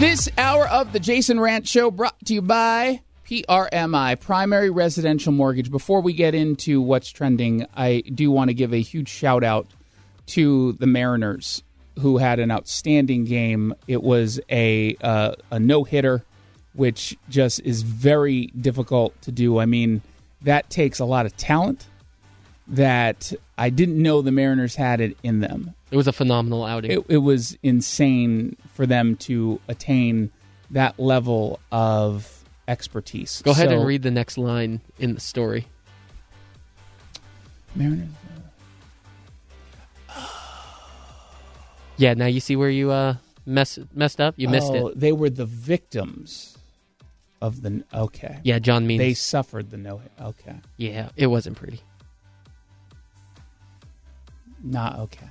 This hour of the Jason Rant Show brought to you by PRMI, Primary Residential Mortgage. Before we get into what's trending, I do want to give a huge shout out to the Mariners, who had an outstanding game. It was a no-hitter, which just is very difficult to do. I mean, that takes a lot of talent that I didn't know the Mariners had it in them. It was a phenomenal outing. It was insane for them to attain that level of expertise. Go ahead and read the next line in the story. Mariners. Yeah, now you see where you messed up? You missed it. They were the victims of the... Okay. Yeah, John Means. They suffered the no-hit. Okay. Yeah, it wasn't pretty. Not okay.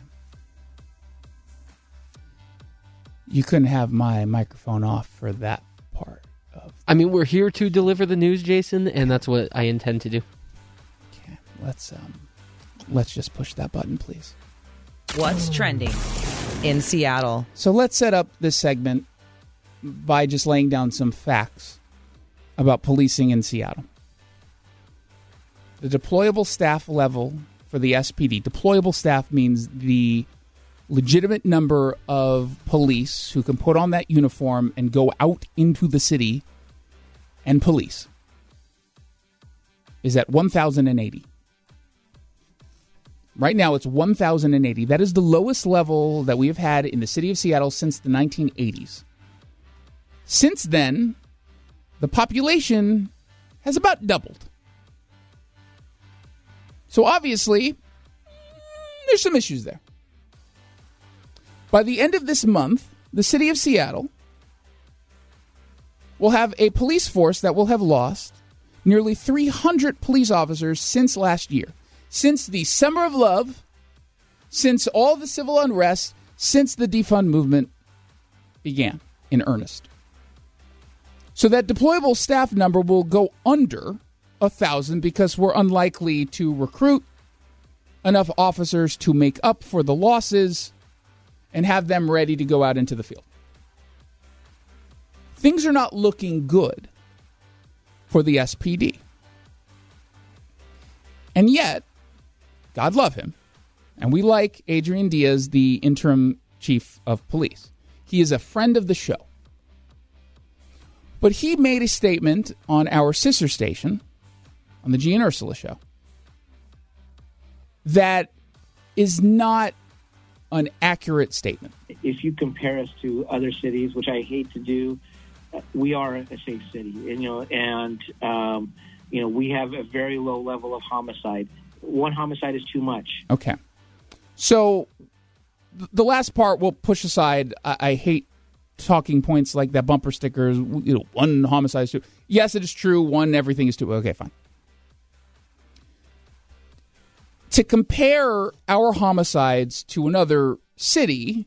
You couldn't have my microphone off for that part of... I mean, we're here to deliver the news, Jason, and that's what I intend to do. Okay, let's just push that button, please. What's trending in Seattle? So let's set up this segment by just laying down some facts about policing in Seattle. The deployable staff level for the SPD. Deployable staff means the legitimate number of police who can put on that uniform and go out into the city and police is at 1,080. Right now, it's 1,080. That is the lowest level that we have had in the city of Seattle since the 1980s. Since then, the population has about doubled. So obviously, there's some issues there. By the end of this month, the city of Seattle will have a police force that will have lost nearly 300 police officers since last year. Since the Summer of Love, since all the civil unrest, since the defund movement began in earnest. So that deployable staff number will go under 1,000 because we're unlikely to recruit enough officers to make up for the losses and have them ready to go out into the field. Things are not looking good for the SPD. And yet, God love him, and we like Adrian Diaz, the interim chief of police. He is a friend of the show. But he made a statement on our sister station, on the G and Ursula show, that is not an accurate statement. If you compare us to other cities, which I hate to do, we are a safe city, and we have a very low level of homicide. One homicide is too much. Okay. So the last part we'll push aside. I hate talking points like that, bumper stickers, one homicide is too. Yes, it is true. One, everything is too. Okay, fine. To compare our homicides to another city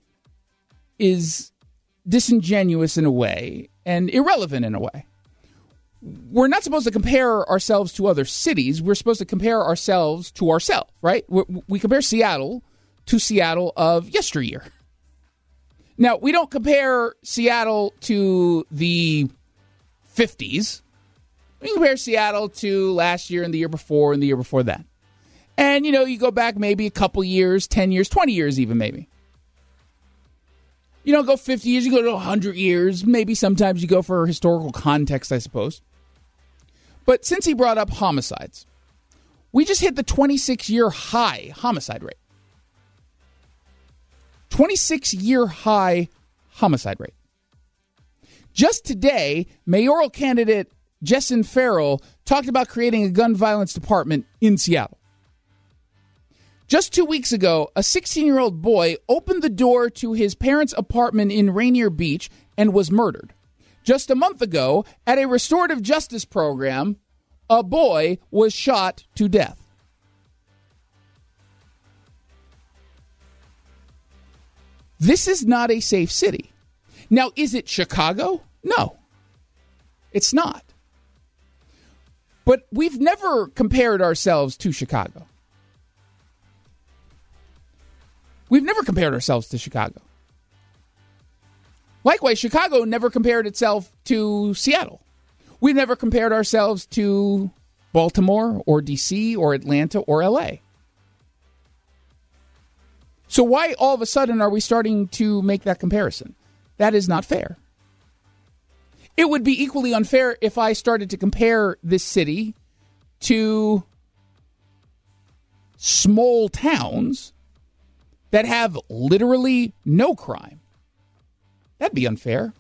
is disingenuous in a way and irrelevant in a way. We're not supposed to compare ourselves to other cities. We're supposed to compare ourselves to ourselves, right? We compare Seattle to Seattle of yesteryear. Now, we don't compare Seattle to the 50s. We compare Seattle to last year and the year before and the year before that. And, you go back maybe a couple years, 10 years, 20 years even maybe. You don't go 50 years, you go to 100 years. Maybe sometimes you go for historical context, I suppose. But since he brought up homicides, we just hit the 26-year high homicide rate. 26-year high homicide rate. Just today, mayoral candidate Jessin Farrell talked about creating a gun violence department in Seattle. Just 2 weeks ago, a 16-year-old boy opened the door to his parents' apartment in Rainier Beach and was murdered. Just a month ago, at a restorative justice program, a boy was shot to death. This is not a safe city. Now, is it Chicago? No, it's not. But we've never compared ourselves to Chicago. We've never compared ourselves to Chicago. Likewise, Chicago never compared itself to Seattle. We've never compared ourselves to Baltimore or D.C. or Atlanta or L.A. So why all of a sudden are we starting to make that comparison? That is not fair. It would be equally unfair if I started to compare this city to small towns that have literally no crime. That'd be unfair.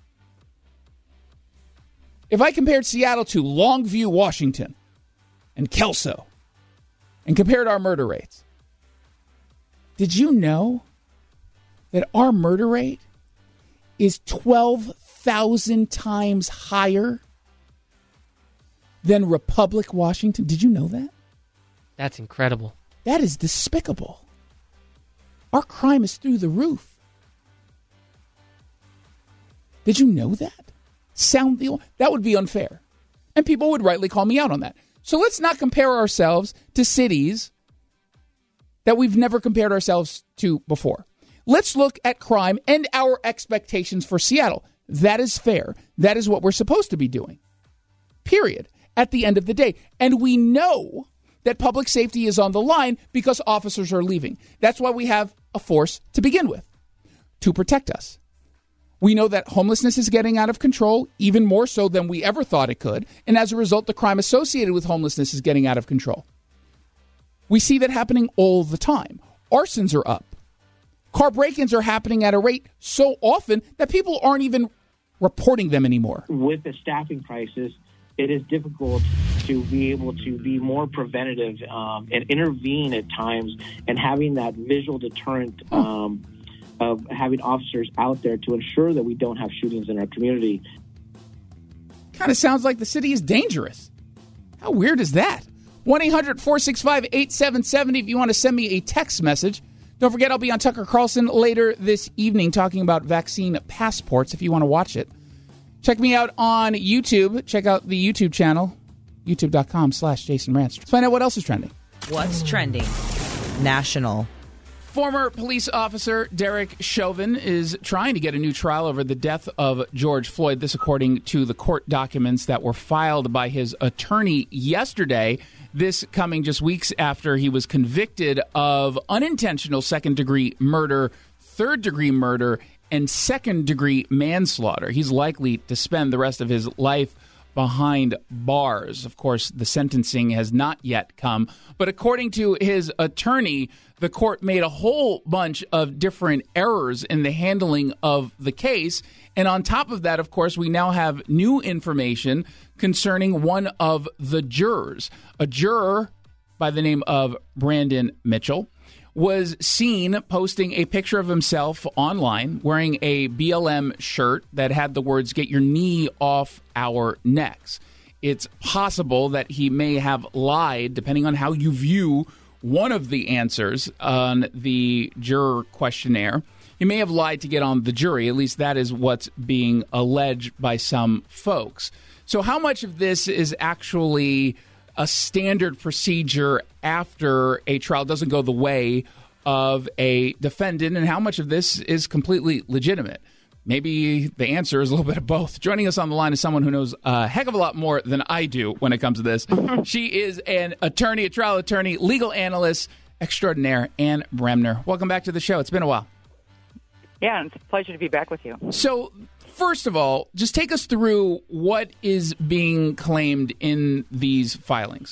If I compared Seattle to Longview, Washington, and Kelso, and compared our murder rates, did you know that our murder rate is 12,000 times higher than Republic, Washington? Did you know that? That's incredible. That is despicable. Our crime is through the roof. Did you know that? That would be unfair. And people would rightly call me out on that. So let's not compare ourselves to cities that we've never compared ourselves to before. Let's look at crime and our expectations for Seattle. That is fair. That is what we're supposed to be doing. Period. At the end of the day. And we know that public safety is on the line because officers are leaving. That's why we have a force to begin with, to protect us. We know that homelessness is getting out of control, even more so than we ever thought it could. And as a result, the crime associated with homelessness is getting out of control. We see that happening all the time. Arsons are up. Car break-ins are happening at a rate so often that people aren't even reporting them anymore. With the staffing crisis, it is difficult to be able to be more preventative and intervene at times, and having that visual deterrent of having officers out there to ensure that we don't have shootings in our community. Kind of sounds like the city is dangerous. How weird is that? 1-800-465-8770 if you want to send me a text message. Don't forget, I'll be on Tucker Carlson later this evening talking about vaccine passports if you want to watch it. Check me out on YouTube. Check out the YouTube channel, youtube.com/Jason Ranch. Let's find out what else is trending. What's trending? National. Former police officer Derek Chauvin is trying to get a new trial over the death of George Floyd. This according to the court documents that were filed by his attorney yesterday. This coming just weeks after he was convicted of unintentional second-degree murder, third-degree murder, and second-degree manslaughter. He's likely to spend the rest of his life behind bars. Of course, the sentencing has not yet come. But according to his attorney, the court made a whole bunch of different errors in the handling of the case. And on top of that, of course, we now have new information concerning one of the jurors. A juror by the name of Brandon Mitchell was seen posting a picture of himself online wearing a BLM shirt that had the words, "Get your knee off our necks." It's possible that he may have lied, depending on how you view one of the answers on the juror questionnaire. He may have lied to get on the jury. At least that is what's being alleged by some folks. So how much of this is actually a standard procedure after a trial doesn't go the way of a defendant, and how much of this is completely legitimate? Maybe the answer is a little bit of both. Joining us on the line is someone who knows a heck of a lot more than I do when it comes to this. She is an attorney, a trial attorney, legal analyst extraordinaire, Ann Bremner. Welcome back to the show. It's been a while. Yeah, it's a pleasure to be back with you. So, first of all, just take us through what is being claimed in these filings.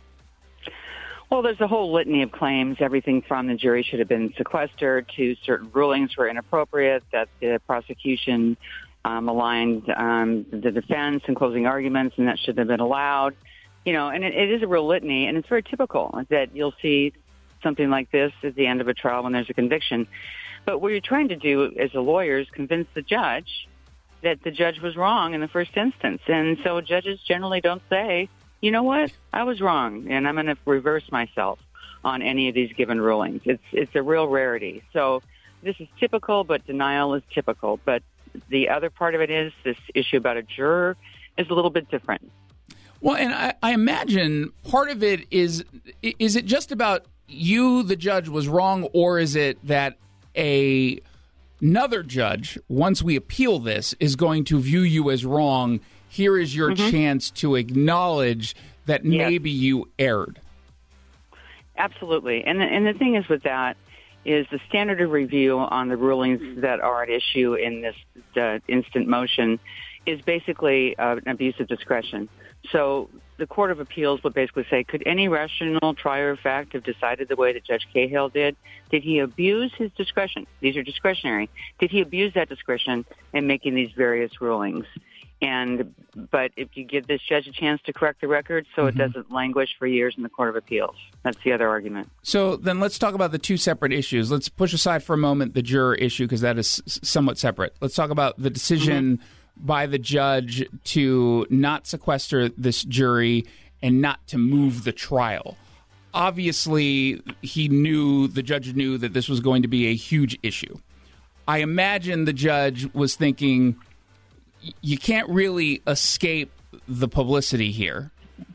Well, there's a whole litany of claims, everything from the jury should have been sequestered to certain rulings were inappropriate, that the prosecution aligned the defense in closing arguments, and that should have been allowed. You know, and it is a real litany, and it's very typical that you'll see something like this at the end of a trial when there's a conviction. But what you're trying to do as a lawyer is convince the judge that the judge was wrong in the first instance. And so judges generally don't say, you know what, I was wrong, and I'm going to reverse myself on any of these given rulings. It's a real rarity. So this is typical, but denial is typical. But the other part of it is this issue about a juror is a little bit different. Well, and I imagine part of it is it just about you, the judge, was wrong, or is it that a another judge, once we appeal this, is going to view you as wrong. Here is your chance to acknowledge that maybe you erred. Absolutely. And the thing is with that is the standard of review on the rulings that are at issue in this instant motion is basically an abuse of discretion. So the Court of Appeals would basically say, could any rational trier of fact have decided the way that Judge Cahill did? Did he abuse his discretion? These are discretionary. Did he abuse that discretion in making these various rulings? But if you give this judge a chance to correct the record so it doesn't languish for years in the Court of Appeals. That's the other argument. So then let's talk about the two separate issues. Let's push aside for a moment the juror issue because that is somewhat separate. Let's talk about the decision by the judge to not sequester this jury and not to move the trial. Obviously, the judge knew that this was going to be a huge issue. I imagine the judge was thinking, you can't really escape the publicity here.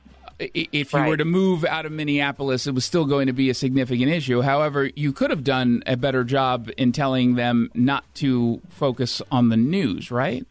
If you were to move out of Minneapolis, it was still going to be a significant issue. However, you could have done a better job in telling them not to focus on the news, right?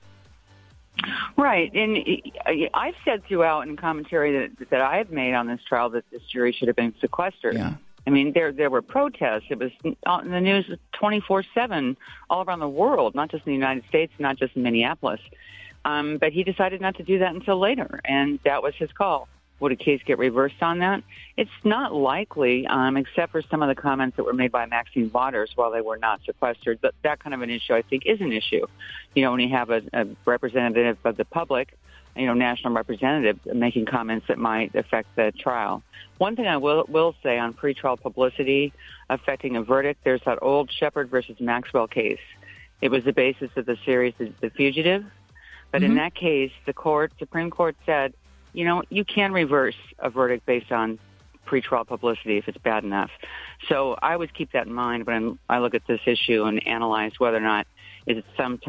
Right. And I've said throughout in commentary that I have made on this trial that this jury should have been sequestered. Yeah. I mean, there were protests. It was in the news 24/7 all around the world, not just in the United States, not just in Minneapolis. But he decided not to do that until later, and that was his call. Would a case get reversed on that? It's not likely, except for some of the comments that were made by Maxine Waters while they were not sequestered. But that kind of an issue, I think, is an issue. When you have a representative of the public, national representative making comments that might affect the trial. One thing I will say on pretrial publicity affecting a verdict, there's that old Shepard versus Maxwell case. It was the basis of the series The Fugitive. But in that case, the Supreme Court said, you can reverse a verdict based on pretrial publicity if it's bad enough. So I always keep that in mind when I look at this issue and analyze whether or not is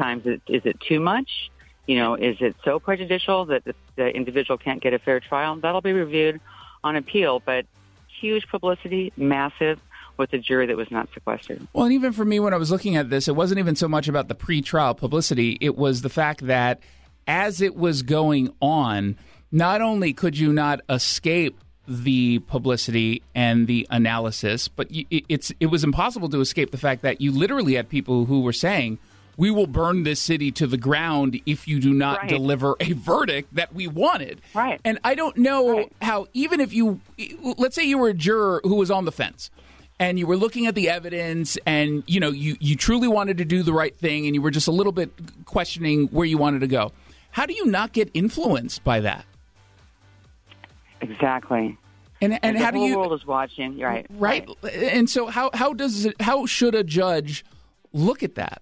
it too much? Is it so prejudicial that the individual can't get a fair trial? That'll be reviewed on appeal, but huge publicity, massive, with a jury that was not sequestered. Well, and even for me, when I was looking at this, it wasn't even so much about the pretrial publicity. It was the fact that as it was going on, not only could you not escape the publicity and the analysis, but it was impossible to escape the fact that you literally had people who were saying, we will burn this city to the ground if you do not deliver a verdict that we wanted. Right. And I don't know how, even if let's say you were a juror who was on the fence and you were looking at the evidence and, you truly wanted to do the right thing and you were just a little bit questioning where you wanted to go. How do you not get influenced by that? Exactly. And how do you? The whole world is watching. Right. And so how should a judge look at that?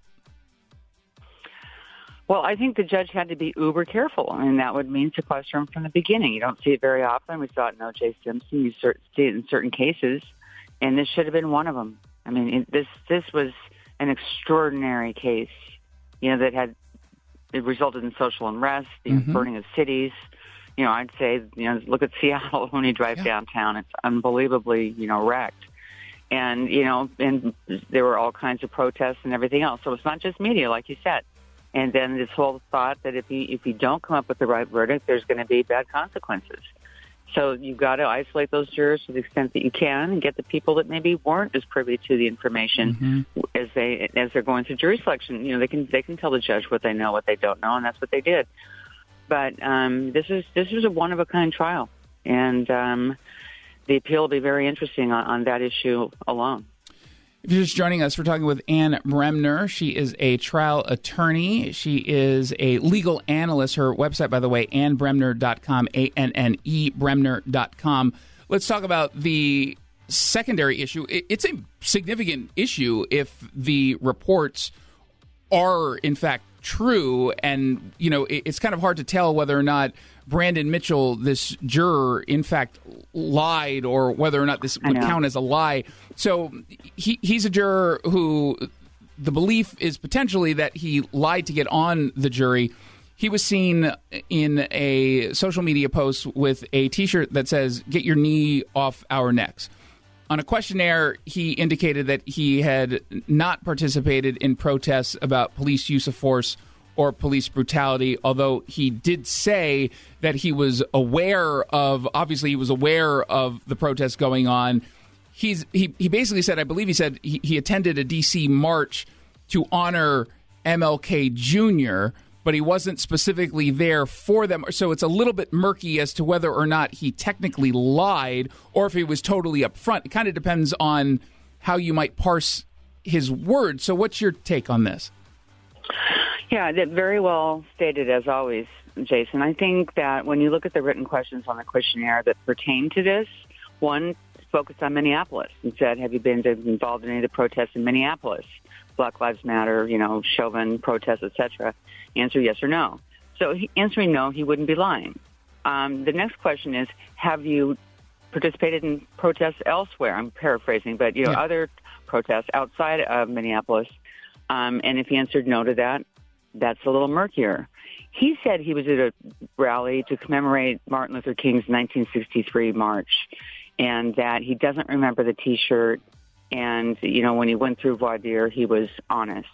Well, I think the judge had to be uber careful, and that would mean sequester him from the beginning. You don't see it very often. We saw it in O.J. Simpson. You see it in certain cases, and this should have been one of them. I mean, this was an extraordinary case, that it resulted in social unrest, burning of cities. I'd say, look at Seattle when you drive downtown. It's unbelievably, wrecked. And, and there were all kinds of protests and everything else. So it's not just media, like you said. And then this whole thought that if you don't come up with the right verdict, there's going to be bad consequences. So you've got to isolate those jurors to the extent that you can and get the people that maybe weren't as privy to the information as they're going through jury selection. They can tell the judge what they know, what they don't know, and that's what they did. But this is a one-of-a-kind trial, and the appeal will be very interesting on that issue alone. If you're just joining us, we're talking with Anne Bremner. She is a trial attorney. She is a legal analyst. Her website, by the way, AnneBremner.com, ANNE Bremner.com. Let's talk about the secondary issue. It's a significant issue if the reports are, in fact, true. And, it's kind of hard to tell whether or not Brandon Mitchell, this juror, in fact lied or whether or not this would count as a lie. So he's a juror who the belief is potentially that he lied to get on the jury. He was seen in a social media post with a T-shirt that says, "Get your knee off our necks." On a questionnaire, he indicated that he had not participated in protests about police use of force or police brutality, although he did say that he was aware of the protests going on. He basically said, I believe he said he attended a D.C. march to honor MLK Jr., but he wasn't specifically there for them. So it's a little bit murky as to whether or not he technically lied or if he was totally upfront. It kind of depends on how you might parse his words. So what's your take on this? Yeah, that very well stated, as always, Jason. I think that when you look at the written questions on the questionnaire that pertain to this, one focused on Minneapolis and said, have you been involved in any of the protests in Minneapolis? Black Lives Matter, Chauvin protests, etc. Answer yes or no. So answering no, he wouldn't be lying. The next question is, have you participated in protests elsewhere? I'm paraphrasing, but other protests outside of Minneapolis. And if he answered no to that, that's a little murkier. He said he was at a rally to commemorate Martin Luther King's 1963 march, and that he doesn't remember the T-shirt. And, when he went through voir dire, he was honest.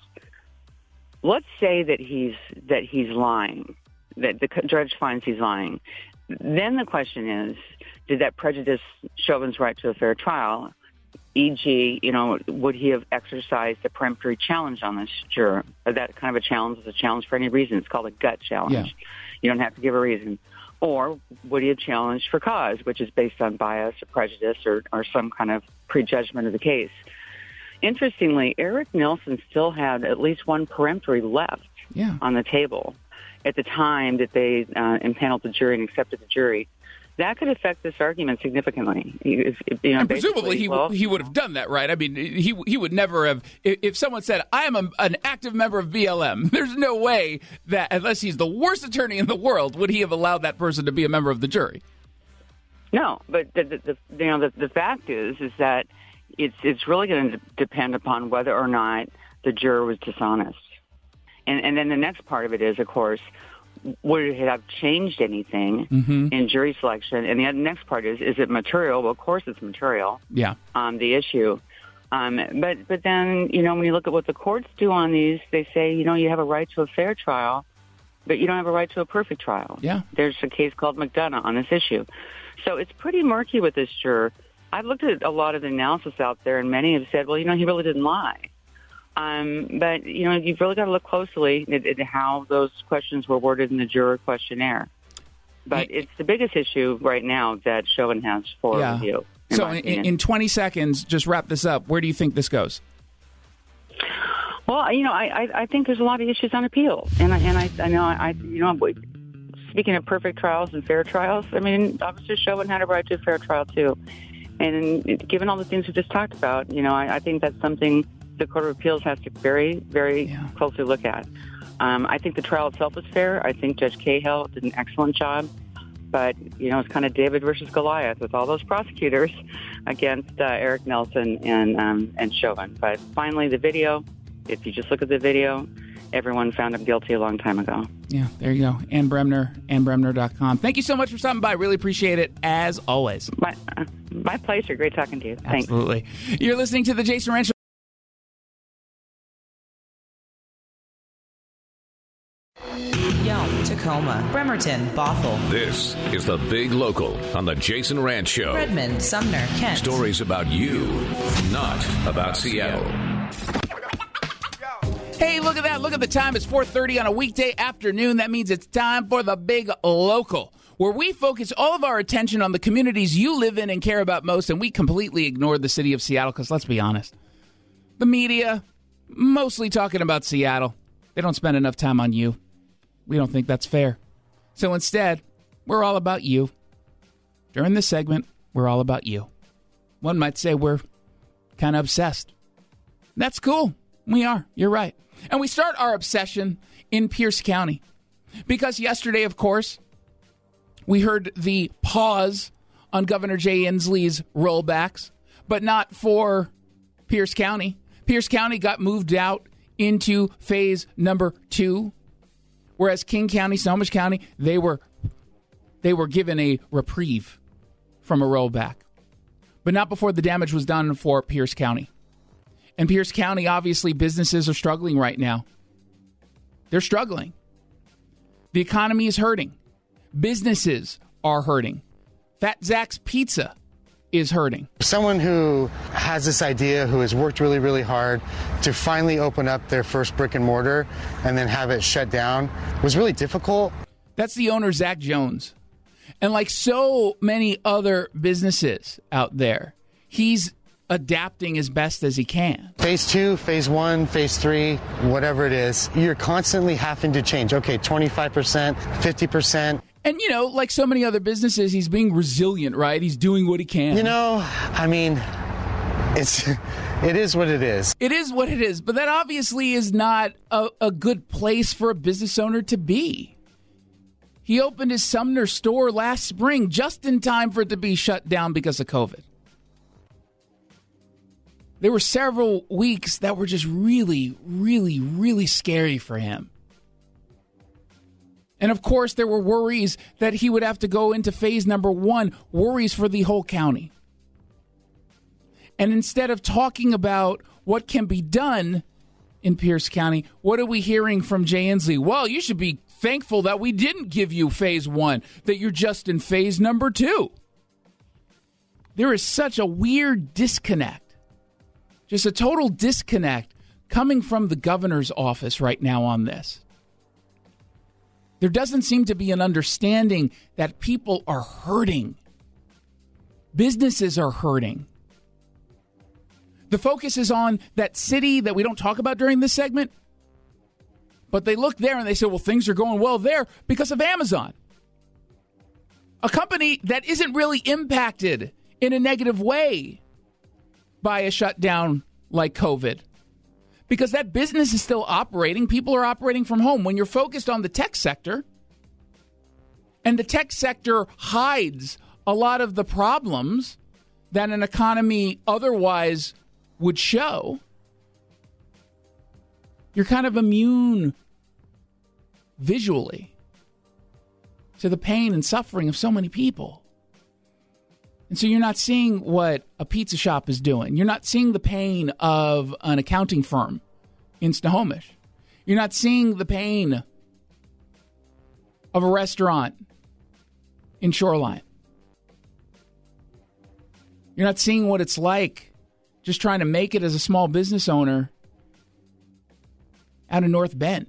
Let's say that he's lying, that the judge finds he's lying. Then the question is, did that prejudice Chauvin's right to a fair trial? E.g., would he have exercised a peremptory challenge on this juror? That kind of a challenge is a challenge for any reason. It's called a gut challenge. Yeah. You don't have to give a reason. Or would he have challenged for cause, which is based on bias or prejudice or some kind of prejudgment of the case? Interestingly, Eric Nelson still had at least one peremptory left on the table at the time that they impaneled the jury and accepted the jury. That could affect this argument significantly. And presumably he would have done that, right? I mean, he would never have. If someone said, I am an active member of BLM, there's no way that, unless he's the worst attorney in the world, would he have allowed that person to be a member of the jury. No, but the fact is that it's really going to depend upon whether or not the juror was dishonest. And then the next part of it is, of course, would it have changed anything in jury selection? And the next part is it material? Well, of course it's material. Yeah. The issue. But then, when you look at what the courts do on these, they say, you have a right to a fair trial, but you don't have a right to a perfect trial. Yeah. There's a case called McDonough on this issue. So it's pretty murky with this juror. I've looked at a lot of the analysis out there, and many have said, well, he really didn't lie. But, you've really got to look closely at how those questions were worded in the juror questionnaire. But it's the biggest issue right now that Chauvin has for review. So in 20 seconds, just wrap this up. Where do you think this goes? Well, I think there's a lot of issues on appeal. And I speaking of perfect trials and fair trials, I mean, Officer Chauvin had a right to a fair trial, too. And given all the things we just talked about, I think that's something the Court of Appeals has to very, very closely look at. I think the trial itself was fair. I think Judge Cahill did an excellent job. But, it's kind of David versus Goliath with all those prosecutors against Eric Nelson and Chauvin. But finally, the video, if you just look at the video, everyone found him guilty a long time ago. Yeah, there you go. Ann Bremner, AnnBremner.com. Thank you so much for stopping by. Really appreciate it, as always. My pleasure. Great talking to you. Thanks. Absolutely. You're listening to The Jason Rantz Show. Yelm, Tacoma, Bremerton, Bothell. This is The Big Local on The Jason Rantz Show. Redmond, Sumner, Kent. Stories about you, not about Seattle. Hey, look at that. Look at the time. It's 4:30 on a weekday afternoon. That means it's time for The Big Local, where we focus all of our attention on the communities you live in and care about most, and we completely ignore the city of Seattle because, let's be honest, the media, mostly talking about Seattle. They don't spend enough time on you. We don't think that's fair. So instead, we're all about you. During this segment, we're all about you. One might say we're kind of obsessed. That's cool. We are. You're right. And we start our obsession in Pierce County. Because yesterday, of course, we heard the pause on Governor Jay Inslee's rollbacks, but not for Pierce County. Pierce County got moved out into phase number 2. Whereas King County, Snohomish County, they were given a reprieve from a rollback. but not before the damage was done for Pierce County. And Pierce County, obviously, businesses are struggling right now. They're struggling. The economy is hurting. Businesses are hurting. Fat Zach's Pizza is hurting. Someone who has this idea, who has worked really, really hard to finally open up their first brick and mortar and then have it shut down was really difficult. That's the owner, Zach Jones. And like so many other businesses out there, he's adapting as best as he can. Phase 2, phase 1, phase 3, whatever it is, you're constantly having to change. Okay, 25%, 50%. And, you know, like so many other businesses, he's being resilient, right? He's doing what he can. You know, I mean, it is what it is. It is what it is. But that obviously is not a good place for a business owner to be. He opened his Sumner store last spring just in time for it to be shut down because of COVID. There were several weeks that were just really, really, really scary for him. And of course, there were worries that he would have to go into phase number 1, worries for the whole county. And instead of talking about what can be done in Pierce County, what are we hearing from Jay Inslee? Well, you should be thankful that we didn't give you phase 1, that you're just in phase number 2. There is such a weird disconnect, just a total disconnect coming from the governor's office right now on this. There doesn't seem to be an understanding that people are hurting. Businesses are hurting. The focus is on that city that we don't talk about during this segment. But they look there and they say, well, things are going well there because of Amazon. A company that isn't really impacted in a negative way by a shutdown like COVID. Because that business is still operating. People are operating from home. When you're focused on the tech sector, and the tech sector hides a lot of the problems that an economy otherwise would show, you're kind of immune visually to the pain and suffering of so many people. And so you're not seeing what a pizza shop is doing. You're not seeing the pain of an accounting firm in Snohomish. You're not seeing the pain of a restaurant in Shoreline. You're not seeing what it's like just trying to make it as a small business owner out of North Bend.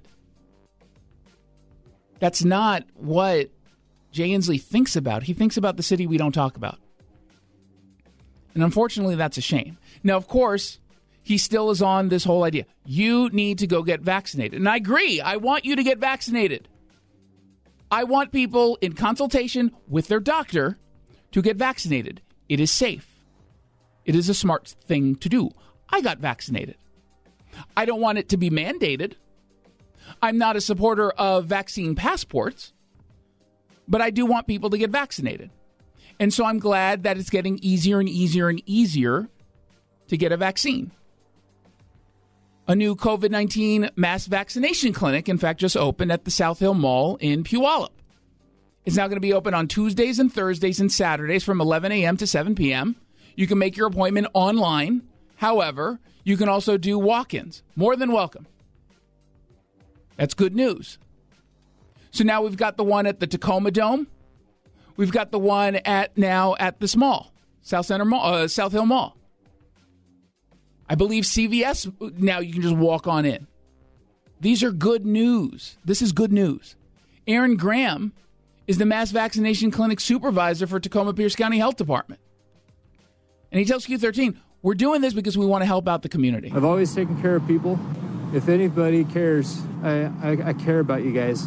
That's not what Jay Inslee thinks about. He thinks about the city we don't talk about. And unfortunately, that's a shame. Now, of course, he still is on this whole idea. You need to go get vaccinated. And I agree. I want you to get vaccinated. I want people in consultation with their doctor to get vaccinated. It is safe. It is a smart thing to do. I got vaccinated. I don't want it to be mandated. I'm not a supporter of vaccine passports, but I do want people to get vaccinated. And so I'm glad that it's getting easier and easier and easier to get a vaccine. A new COVID-19 mass vaccination clinic, in fact, just opened at the South Hill Mall in Puyallup. It's now going to be open on Tuesdays and Thursdays and Saturdays from 11 a.m. to 7 p.m. You can make your appointment online. However, you can also do walk-ins. More than welcome. That's good news. So now we've got the one at the Tacoma Dome. We've got the one at this mall, South Hill Mall. I believe CVS, now you can just walk on in. These are good news. This is good news. Aaron Graham is the mass vaccination clinic supervisor for Tacoma Pierce County Health Department. And he tells Q13, we're doing this because we want to help out the community. I've always taken care of people. If anybody cares, I care about you guys.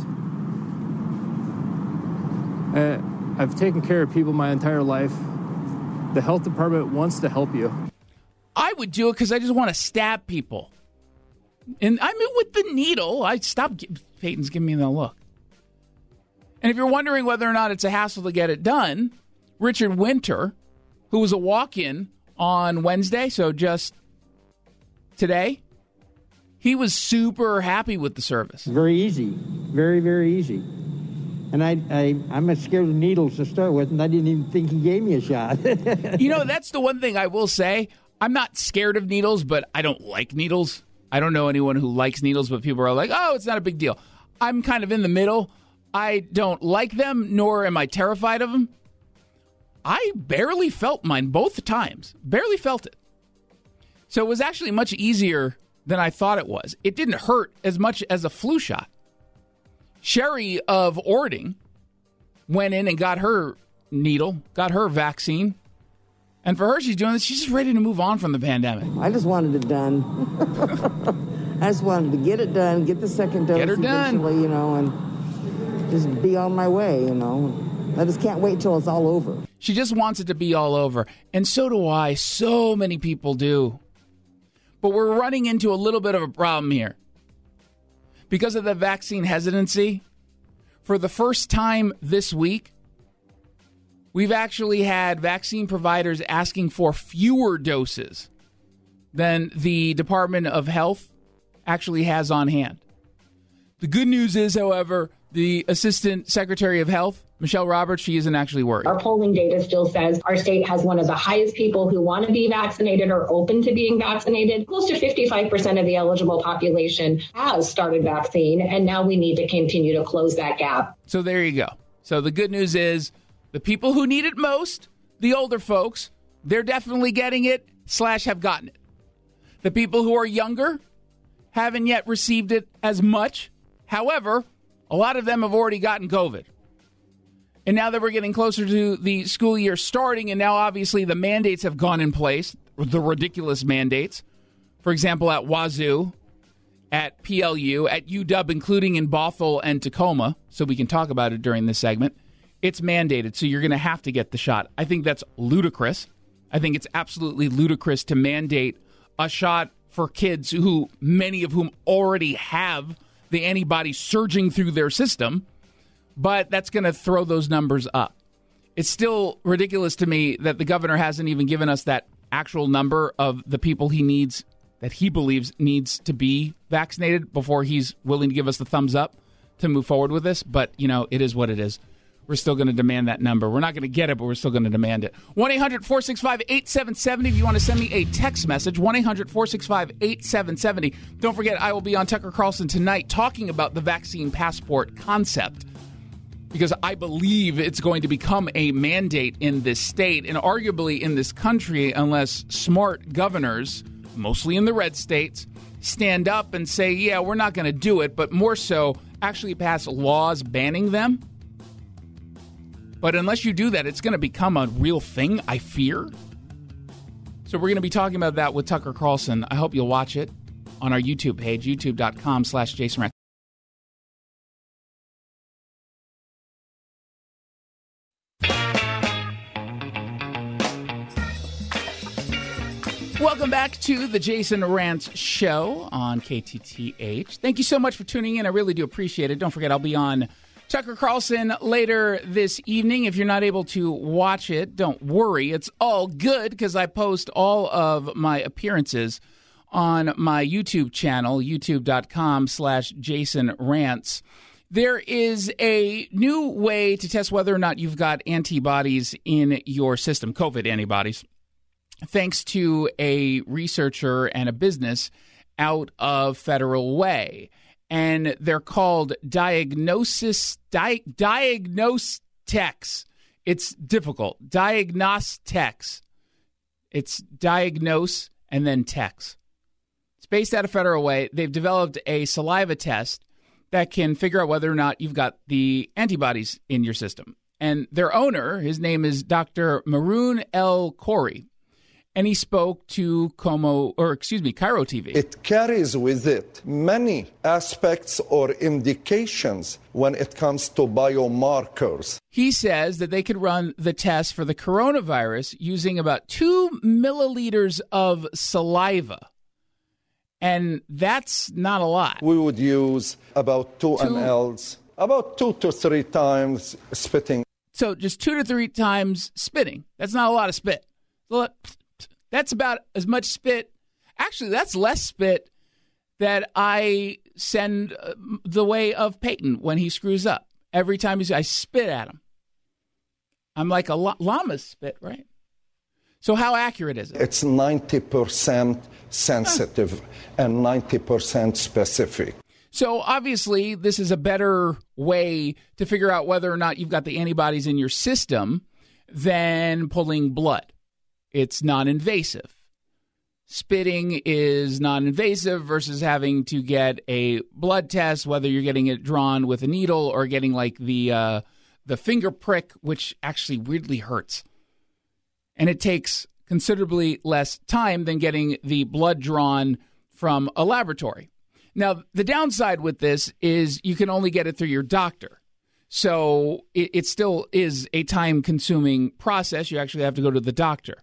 I've taken care of people my entire life. The health department wants to help you. I would do it because I just want to stab people. And I mean, with the needle, Peyton's giving me that look. And if you're wondering whether or not it's a hassle to get it done, Richard Winter, who was a walk-in on Wednesday, so just today, he was super happy with the service. Very easy. Very, very easy. And I'm scared of needles to start with, and I didn't even think he gave me a shot. That's the one thing I will say. I'm not scared of needles, but I don't like needles. I don't know anyone who likes needles, but people are like, oh, it's not a big deal. I'm kind of in the middle. I don't like them, nor am I terrified of them. I barely felt mine both times. Barely felt it. So it was actually much easier than I thought it was. It didn't hurt as much as a flu shot. Sherry of Ording went in and got her needle, got her vaccine. And for her, she's doing this. She's just ready to move on from the pandemic. I just wanted it done. I just wanted to get it done, get the second dose eventually, and just be on my way, I just can't wait till it's all over. She just wants it to be all over. And so do I. So many people do. But we're running into a little bit of a problem here. Because of the vaccine hesitancy, for the first time this week, we've actually had vaccine providers asking for fewer doses than the Department of Health actually has on hand. The good news is, however, the Assistant Secretary of Health, Michelle Roberts, she isn't actually worried. Our polling data still says our state has one of the highest people who want to be vaccinated or open to being vaccinated. Close to 55% of the eligible population has started vaccine, and now we need to continue to close that gap. So there you go. So the good news is the people who need it most, the older folks, they're definitely getting it / have gotten it. The people who are younger haven't yet received it as much. However, a lot of them have already gotten COVID. And now that we're getting closer to the school year starting, and now obviously the mandates have gone in place, the ridiculous mandates. For example, at Wazoo, at PLU, at UW, including in Bothell and Tacoma, so we can talk about it during this segment, it's mandated, so you're going to have to get the shot. I think that's ludicrous. I think it's absolutely ludicrous to mandate a shot for kids who, many of whom already have the antibodies surging through their system. But that's going to throw those numbers up. It's still ridiculous to me that the governor hasn't even given us that actual number of the people he needs, that he believes needs to be vaccinated before he's willing to give us the thumbs up to move forward with this. But, it is what it is. We're still going to demand that number. We're not going to get it, but we're still going to demand it. 1-800-465-8770 if you want to send me a text message. 1-800-465-8770. Don't forget, I will be on Tucker Carlson tonight talking about the vaccine passport concept, because I believe it's going to become a mandate in this state and arguably in this country unless smart governors, mostly in the red states, stand up and say, yeah, we're not going to do it, but more so actually pass laws banning them. But unless you do that, it's going to become a real thing, I fear. So we're going to be talking about that with Tucker Carlson. I hope you'll watch it on our YouTube page, youtube.com/Jason Rantz. Welcome back to the Jason Rantz Show on KTTH. Thank you so much for tuning in. I really do appreciate it. Don't forget, I'll be on Tucker Carlson later this evening. If you're not able to watch it, don't worry. It's all good because I post all of my appearances on my YouTube channel, youtube.com/Jason Rantz. There is a new way to test whether or not you've got antibodies in your system, COVID antibodies, thanks to a researcher and a business out of Federal Way. And they're called Diagnostex. It's difficult. Diagnostex. It's diagnose and then text. It's based out of Federal Way. They've developed a saliva test that can figure out whether or not you've got the antibodies in your system. And their owner, his name is Dr. Maroon El Khoury. And he spoke to Cairo TV. It carries with it many aspects or indications when it comes to biomarkers. He says that they could run the test for the coronavirus using about 2 milliliters of saliva. And that's not a lot. We would use about 2 mLs, about 2 to 3 times spitting. So just 2 to 3 times spitting. That's not a lot of spit. That's about as much spit. Actually, that's less spit that I send the way of Peyton when he screws up. every time I spit at them. I'm like a llama's spit, right? So how accurate is it? It's 90% sensitive and 90% specific. So obviously, this is a better way to figure out whether or not you've got the antibodies in your system than pulling blood. It's non-invasive. Spitting is non-invasive versus having to get a blood test, whether you're getting it drawn with a needle or getting like the finger prick, which actually weirdly hurts. And it takes considerably less time than getting the blood drawn from a laboratory. Now, the downside with this is you can only get it through your doctor. So it still is a time-consuming process. You actually have to go to the doctor.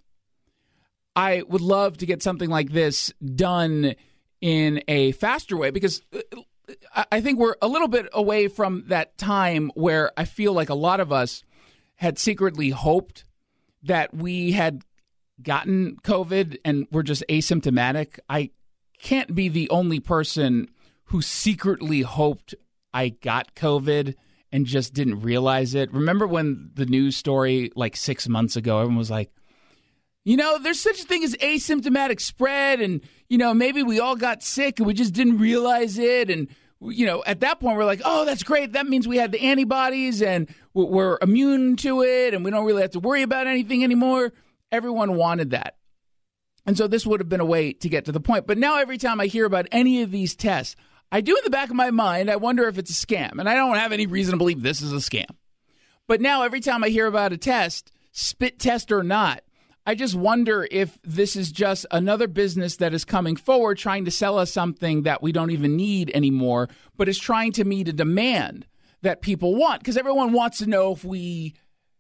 I would love to get something like this done in a faster way because I think we're a little bit away from that time where I feel like a lot of us had secretly hoped that we had gotten COVID and we're just asymptomatic. I can't be the only person who secretly hoped I got COVID and just didn't realize it. Remember when the news story like 6 months ago, everyone was like, there's such a thing as asymptomatic spread and, maybe we all got sick and we just didn't realize it. And, at that point we're like, oh, that's great. That means we had the antibodies and we're immune to it and we don't really have to worry about anything anymore. Everyone wanted that. And so this would have been a way to get to the point. But now every time I hear about any of these tests, I do in the back of my mind, I wonder if it's a scam. And I don't have any reason to believe this is a scam. But now every time I hear about a test, spit test or not, I just wonder if this is just another business that is coming forward trying to sell us something that we don't even need anymore, but is trying to meet a demand that people want. Because everyone wants to know if we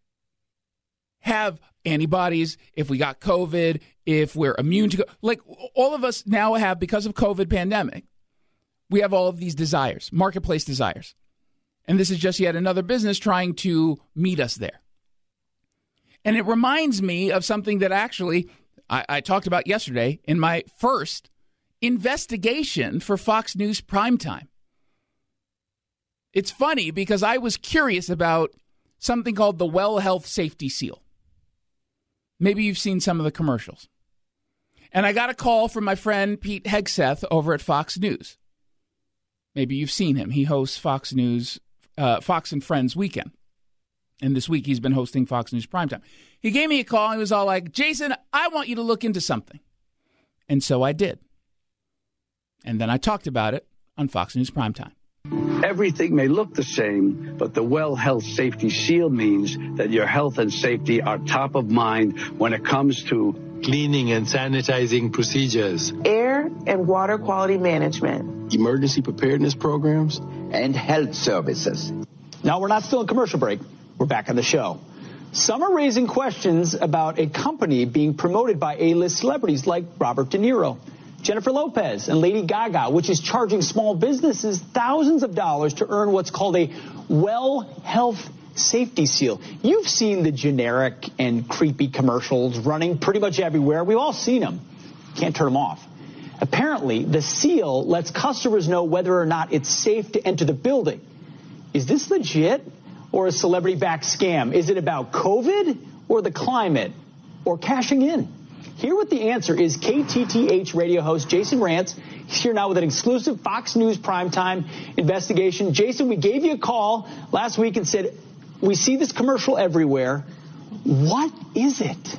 have antibodies, if we got COVID, if we're immune to like all of us now have, because of COVID pandemic, we have all of these desires, marketplace desires. And this is just yet another business trying to meet us there. And it reminds me of something that actually I talked about yesterday in my first investigation for Fox News Primetime. It's funny because I was curious about something called the Well Health Safety Seal. Maybe you've seen some of the commercials. And I got a call from my friend Pete Hegseth over at Fox News. Maybe you've seen him. He hosts Fox News, Fox and Friends Weekend. And this week he's been hosting Fox News Primetime. He gave me a call and he was all like, Jason, I want you to look into something. And so I did. And then I talked about it on Fox News Primetime. Everything may look the same, but the Well Health Safety Seal means that your health and safety are top of mind when it comes to cleaning and sanitizing procedures, air and water quality management, emergency preparedness programs, and health services. Now we're not still in commercial break. We're back on the show. Some are raising questions about a company being promoted by A-list celebrities like Robert De Niro, Jennifer Lopez, and Lady Gaga, which is charging small businesses thousands of dollars to earn what's called a Well Health Safety Seal. You've seen the generic and creepy commercials running pretty much everywhere. We've all seen them. Can't turn them off. Apparently, the seal lets customers know whether or not it's safe to enter the building. Is this legit or a celebrity-backed scam? Is it about COVID or the climate or cashing in? Here with the answer is KTTH radio host Jason Rantz. He's here now with an exclusive Fox News Primetime investigation. Jason, we gave you a call last week and said, we see this commercial everywhere. What is it?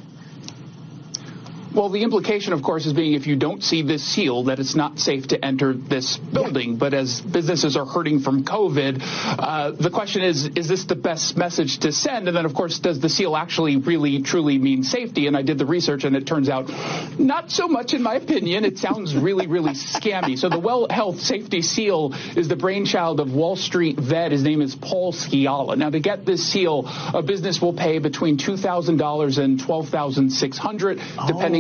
Well, the implication, of course, is being if you don't see this seal, that it's not safe to enter this building. Yeah. But as businesses are hurting from COVID, the question is this the best message to send? And then, of course, does the seal actually really, truly mean safety? And I did the research, and it turns out not so much, in my opinion. It sounds really, really scammy. So the Well Health Safety Seal is the brainchild of Wall Street vet. His name is Paul Scialla. Now, to get this seal, a business will pay between $2,000 and $12,600, depending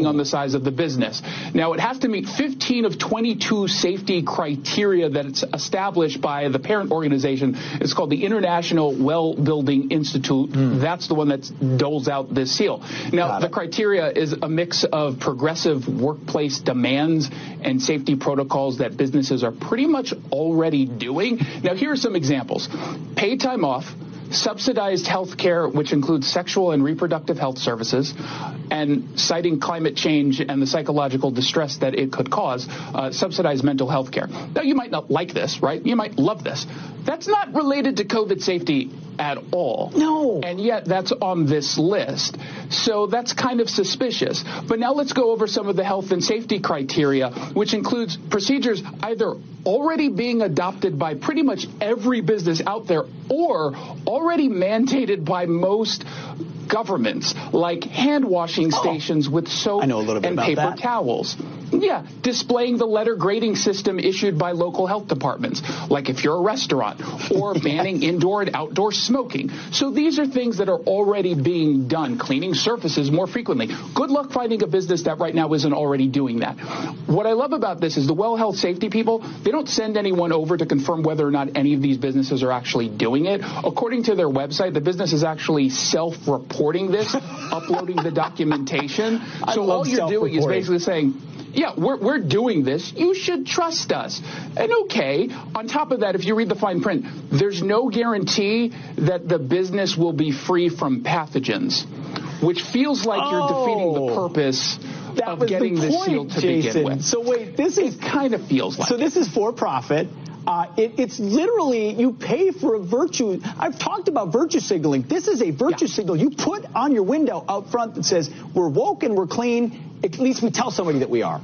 depending on the size of the business. Now, it has to meet 15 of 22 safety criteria that's established by the parent organization. It's called the International Well Building Institute. That's the one that doles out this seal. Now, the criteria is a mix of progressive workplace demands and safety protocols that businesses are pretty much already doing. Now, here are some examples. Paid time off, subsidized health care, which includes sexual and reproductive health services, and citing climate change and the psychological distress that it could cause, subsidized mental health care. Now, you might not like this, right? You might love this. That's not related to COVID safety at all. No. And yet that's on this list. So that's kind of suspicious. But now let's go over some of the health and safety criteria, which includes procedures either already being adopted by pretty much every business out there or already mandated by most governments, like hand washing stations with soap and paper towels. Yeah, displaying the letter grading system issued by local health departments, like if you're a restaurant, or banning indoor and outdoor smoking. So these are things that are already being done, cleaning surfaces more frequently. Good luck finding a business that right now isn't already doing that. What I love about this is the well health safety people, they don't send anyone over to confirm whether or not any of these businesses are actually doing it. According to their website, the business is actually self-reporting this, uploading the documentation. So all you're doing is basically saying, yeah, we're doing this. You should trust us. And okay, on top of that, if you read the fine print, there's no guarantee that the business will be free from pathogens, which feels like you're defeating the purpose of getting this seal to begin with. So wait, it kind of feels like. So this is for profit. It's literally, you pay for a virtue. I've talked about virtue signaling. This is a virtue signal you put on your window out front that says, we're woke and we're clean. At least we tell somebody that we are.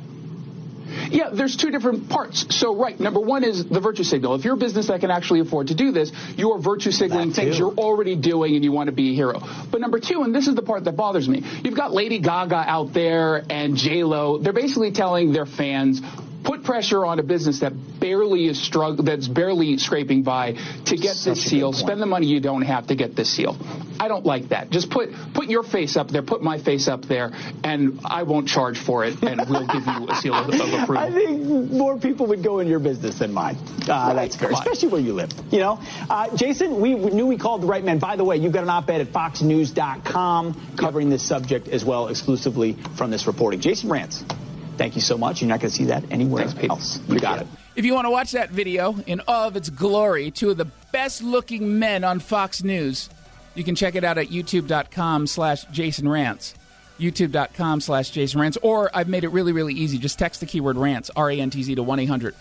Yeah, there's two different parts. So, right, number one is the virtue signal. If you're a business that can actually afford to do this, you are virtue signaling things you're already doing and you want to be a hero. But number two, and this is the part that bothers me, you've got Lady Gaga out there and J-Lo. They're basically telling their fans, put pressure on a business that that's barely scraping by to get this seal. Spend the money you don't have to get this seal. I don't like that. Just put your face up there, put my face up there, and I won't charge for it, and we'll give you a seal of approval. I think more people would go in your business than mine. That's fair, especially where you live. You know, Jason, we knew we called the right man. By the way, you've got an op-ed at foxnews.com covering this subject as well, exclusively from this reporting. Jason Rantz, thank you so much. You're not going to see that anywhere else. You got it. If you want to watch that video in all of its glory, two of the best-looking men on Fox News, you can check it out at youtube.com/Jason Rantz. youtube.com/Jason Rantz. Or I've made it really, really easy. Just text the keyword Rantz, R-A-N-T-Z, to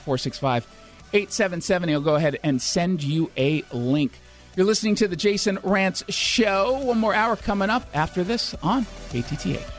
1-800-465-8770. He'll go ahead and send you a link. You're listening to the Jason Rantz Show. One more hour coming up after this on KTTH.